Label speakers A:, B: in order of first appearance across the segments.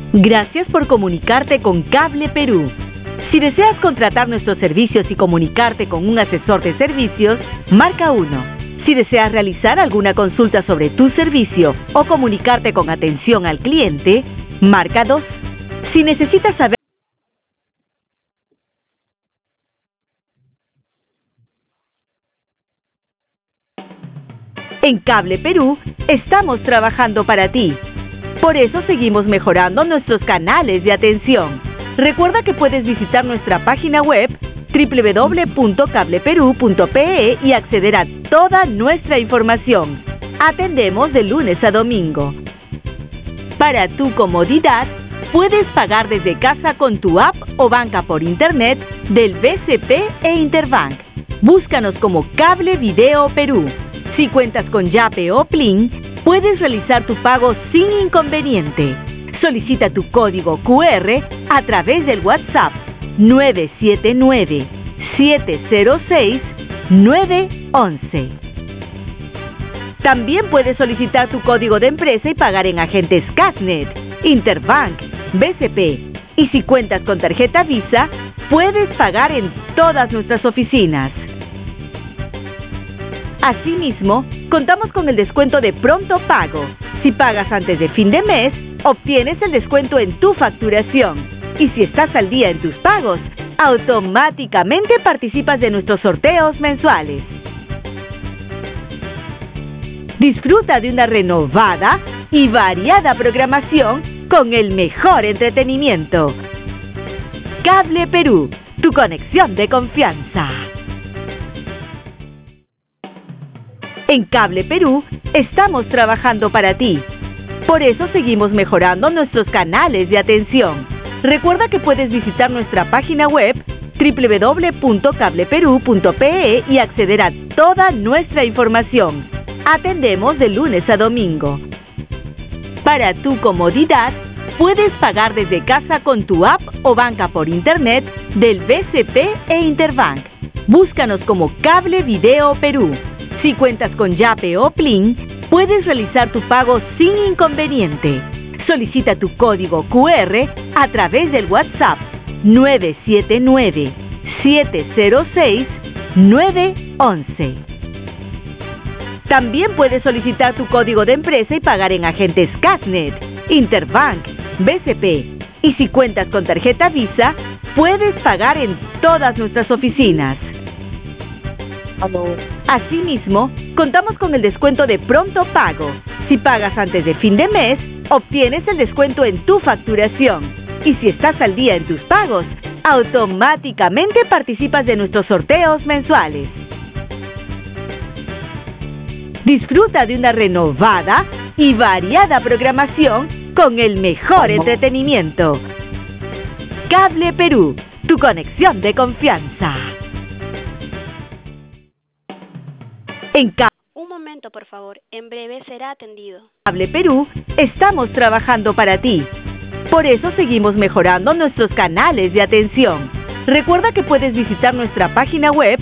A: Gracias por comunicarte con Cable Perú. Si deseas contratar nuestros servicios y comunicarte con un asesor de servicios, marca 1. Si deseas realizar alguna consulta sobre tu servicio o comunicarte con atención al cliente, marca 2. Si necesitas saber en Cable Perú, estamos trabajando para ti. Por eso seguimos mejorando nuestros canales de atención. Recuerda que puedes visitar nuestra página web www.cableperu.pe y acceder a toda nuestra información. Atendemos de lunes a domingo. Para tu comodidad, puedes pagar desde casa con tu app o banca por internet del BCP e Interbank. Búscanos como Cable Video Perú. Si cuentas con Yape o Plin, puedes realizar tu pago sin inconveniente. Solicita tu código QR a través del WhatsApp 979-706-911. También puedes solicitar tu código de empresa y pagar en agentes Casnet, Interbank, BCP. Y si cuentas con tarjeta Visa, puedes pagar en todas nuestras oficinas. Asimismo, contamos con el descuento de pronto pago. Si pagas antes de fin de mes, obtienes el descuento en tu facturación. Y si estás al día en tus pagos, automáticamente participas de nuestros sorteos mensuales. Disfruta de una renovada y variada programación con el mejor entretenimiento. Cable Perú, tu conexión de confianza. En Cable Perú, estamos trabajando para ti. Por eso seguimos mejorando nuestros canales de atención. Recuerda que puedes visitar nuestra página web www.cableperu.pe y acceder a toda nuestra información. Atendemos de lunes a domingo. Para tu comodidad, puedes pagar desde casa con tu app o banca por internet del BCP e Interbank. Búscanos como Cable Video Perú. Si cuentas con Yape o Plin, puedes realizar tu pago sin inconveniente. Solicita tu código QR a través del WhatsApp 979-706-911. También puedes solicitar tu código de empresa y pagar en agentes Casnet, Interbank, BCP. Y si cuentas con tarjeta Visa, puedes pagar en todas nuestras oficinas. Asimismo, contamos con el descuento de pronto pago. Si pagas antes de fin de mes, obtienes el descuento en tu facturación. Y si estás al día en tus pagos, automáticamente participas de nuestros sorteos mensuales. Disfruta de una renovada y variada programación con el mejor entretenimiento. Cable Perú, tu conexión de confianza.
B: Un momento, por favor. En breve será atendido.
A: Cable Perú, estamos trabajando para ti. Por eso seguimos mejorando nuestros canales de atención. Recuerda que puedes visitar nuestra página web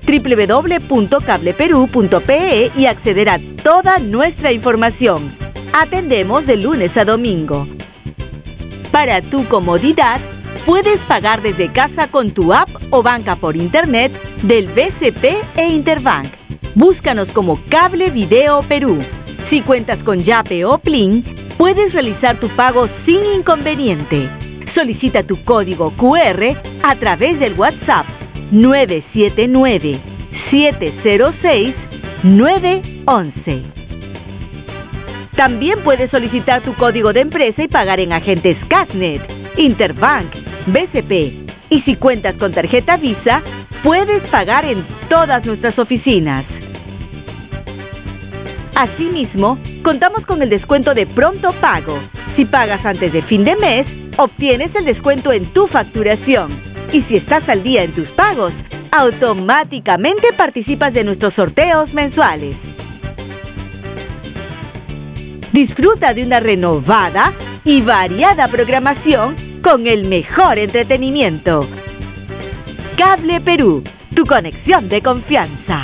A: www.cableperu.pe y acceder a toda nuestra información. Atendemos de lunes a domingo. Para tu comodidad, puedes pagar desde casa con tu app o banca por internet del BCP e Interbank. Búscanos como Cable Video Perú. Si cuentas con Yape o Plin, puedes realizar tu pago sin inconveniente. Solicita tu código QR a través del WhatsApp 979-706-911. También puedes solicitar tu código de empresa y pagar en agentes Casnet, Interbank, BCP. Y si cuentas con tarjeta Visa, puedes pagar en todas nuestras oficinas. Asimismo, contamos con el descuento de pronto pago. Si pagas antes de fin de mes, obtienes el descuento en tu facturación. Y si estás al día en tus pagos, automáticamente participas de nuestros sorteos mensuales. Disfruta de una renovada y variada programación con el mejor entretenimiento. Cable Perú, tu conexión de confianza.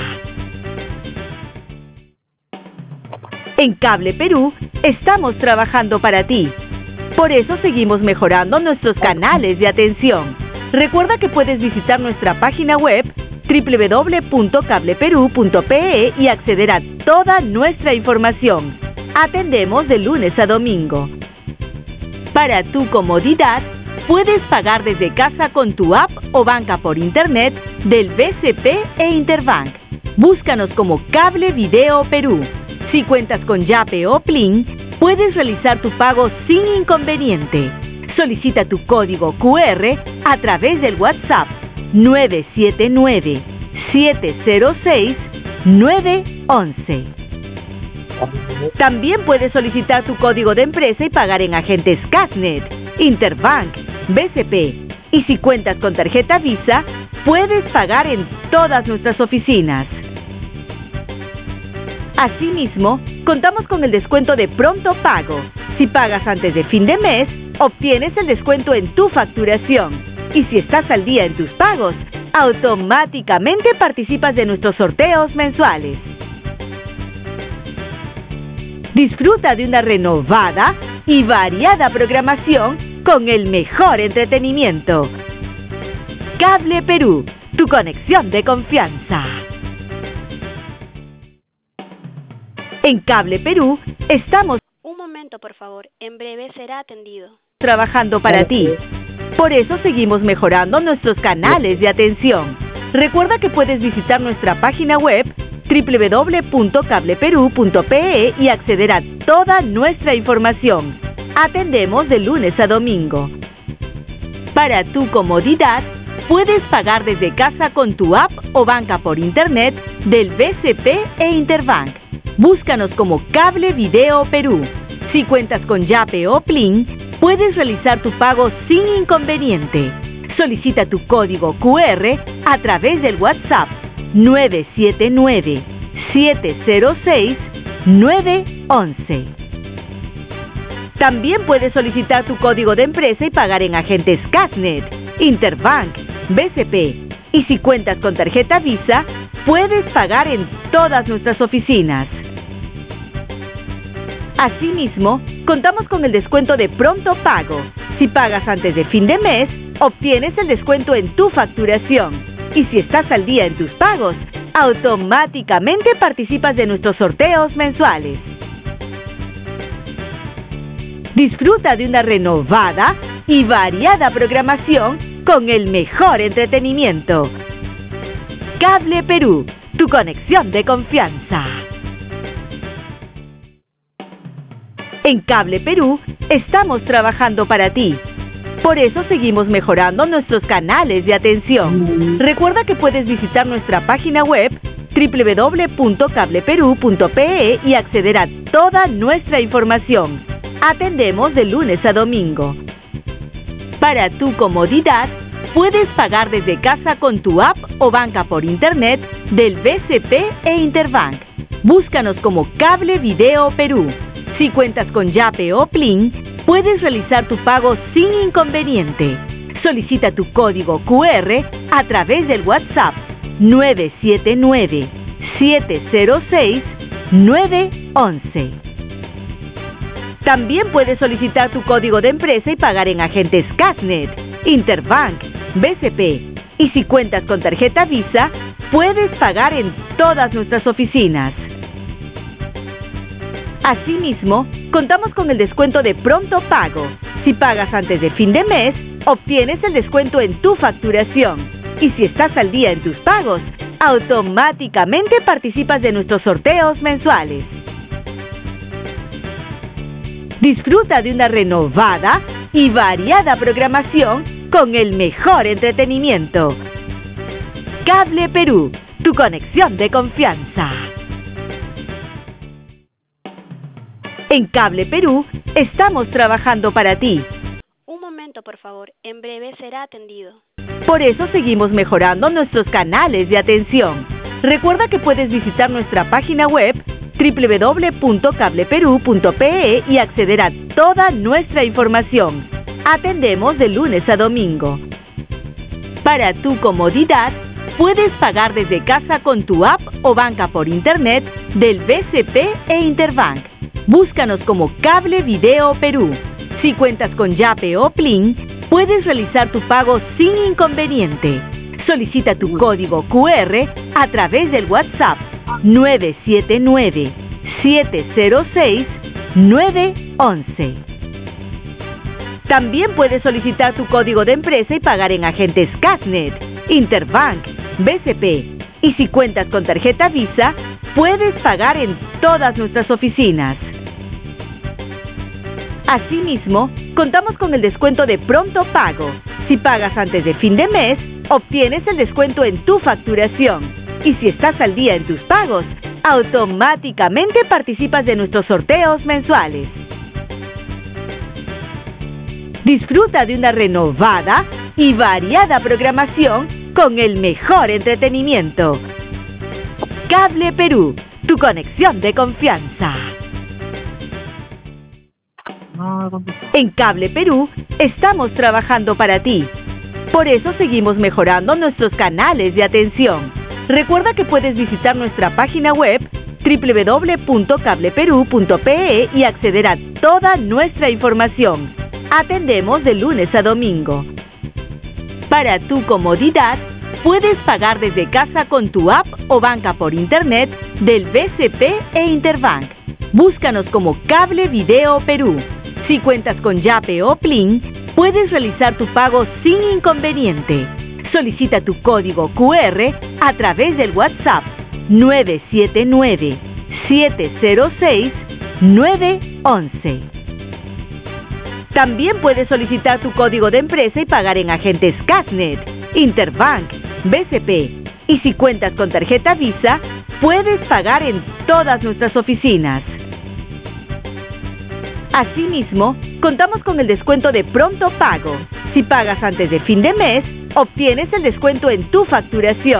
A: En Cable Perú, estamos trabajando para ti. Por eso seguimos mejorando nuestros canales de atención. Recuerda que puedes visitar nuestra página web www.cableperú.pe y acceder a toda nuestra información. Atendemos de lunes a domingo. Para tu comodidad, puedes pagar desde casa con tu app o banca por internet del BCP e Interbank. Búscanos como Cable Video Perú. Si cuentas con Yape o Plin, puedes realizar tu pago sin inconveniente. Solicita tu código QR a través del WhatsApp 979-706-911. También puedes solicitar tu código de empresa y pagar en agentes Casnet, Interbank, BCP. Y si cuentas con tarjeta Visa, puedes pagar en todas nuestras oficinas. Asimismo, contamos con el descuento de pronto pago. Si pagas antes de fin de mes, obtienes el descuento en tu facturación. Y si estás al día en tus pagos, automáticamente participas de nuestros sorteos mensuales. Disfruta de una renovada y variada programación con el mejor entretenimiento. Cable Perú, tu conexión de confianza. En Cable Perú estamos
B: Un momento, por favor. En breve será atendido.
A: trabajando para ti. Por eso seguimos mejorando nuestros canales de atención. Recuerda que puedes visitar nuestra página web www.cableperú.pe y acceder a toda nuestra información. Atendemos de lunes a domingo. Para tu comodidad, puedes pagar desde casa con tu app o banca por internet del BCP e Interbank. Búscanos como Cable Video Perú. Si cuentas con Yape o Plin, puedes realizar tu pago sin inconveniente. Solicita tu código QR a través del WhatsApp 979-706-911. También puedes solicitar tu código de empresa y pagar en agentes Casnet, Interbank, BCP. Y si cuentas con tarjeta Visa, puedes pagar en todas nuestras oficinas. Asimismo, contamos con el descuento de pronto pago. Si pagas antes de fin de mes, obtienes el descuento en tu facturación. Y si estás al día en tus pagos, automáticamente participas de nuestros sorteos mensuales. Disfruta de una renovada y variada programación con el mejor entretenimiento. Cable Perú, tu conexión de confianza. En Cable Perú estamos trabajando para ti. Por eso seguimos mejorando nuestros canales de atención. Recuerda que puedes visitar nuestra página web www.cableperú.pe y acceder a toda nuestra información. Atendemos de lunes a domingo. Para tu comodidad, puedes pagar desde casa con tu app o banca por internet del BCP e Interbank. Búscanos como Cable Video Perú. Si cuentas con Yape o Plin, puedes realizar tu pago sin inconveniente. Solicita tu código QR a través del WhatsApp 979-706-911. También puedes solicitar tu código de empresa y pagar en agentes Casnet, Interbank, BCP. Y si cuentas con tarjeta Visa, puedes pagar en todas nuestras oficinas. Asimismo, contamos con el descuento de pronto pago. Si pagas antes de fin de mes, obtienes el descuento en tu facturación. Y si estás al día en tus pagos, automáticamente participas de nuestros sorteos mensuales. Disfruta de una renovada y variada programación con el mejor entretenimiento. Cable Perú, tu conexión de confianza. En Cable Perú estamos trabajando para ti.
B: Un momento, por favor. En breve será atendido.
A: Por eso seguimos mejorando nuestros canales de atención. Recuerda que puedes visitar nuestra página web www.cableperú.pe y acceder a toda nuestra información. Atendemos de lunes a domingo. Para tu comodidad, puedes pagar desde casa con tu app o banca por internet del BCP e Interbank. Búscanos como Cable Video Perú. Si cuentas con Yape o Plin, puedes realizar tu pago sin inconveniente. Solicita tu código QR a través del WhatsApp 979-706-911. También puedes solicitar tu código de empresa y pagar en agentes Cashnet, Interbank, BCP. Y si cuentas con tarjeta Visa, puedes pagar en todas nuestras oficinas. Asimismo, contamos con el descuento de pronto pago. Si pagas antes de fin de mes, obtienes el descuento en tu facturación. Y si estás al día en tus pagos, automáticamente participas de nuestros sorteos mensuales. Disfruta de una renovada y variada programación con el mejor entretenimiento. Cable Perú, tu conexión de confianza. En Cable Perú estamos trabajando para ti. Por eso seguimos mejorando nuestros canales de atención. Recuerda que puedes visitar nuestra página web www.cableperú.pe y acceder a toda nuestra información. Atendemos de lunes a domingo. Para tu comodidad, puedes pagar desde casa con tu app o banca por internet del BCP e Interbank. Búscanos como Cable Video Perú. Si cuentas con Yape o Plin, puedes realizar tu pago sin inconveniente. Solicita tu código QR a través del WhatsApp 979-706-911. También puedes solicitar tu código de empresa y pagar en agentes Cashnet, Interbank, BCP. Y si cuentas con tarjeta Visa, puedes pagar en todas nuestras oficinas. Asimismo, contamos con el descuento de pronto pago. Si pagas antes de fin de mes, obtienes el descuento en tu facturación.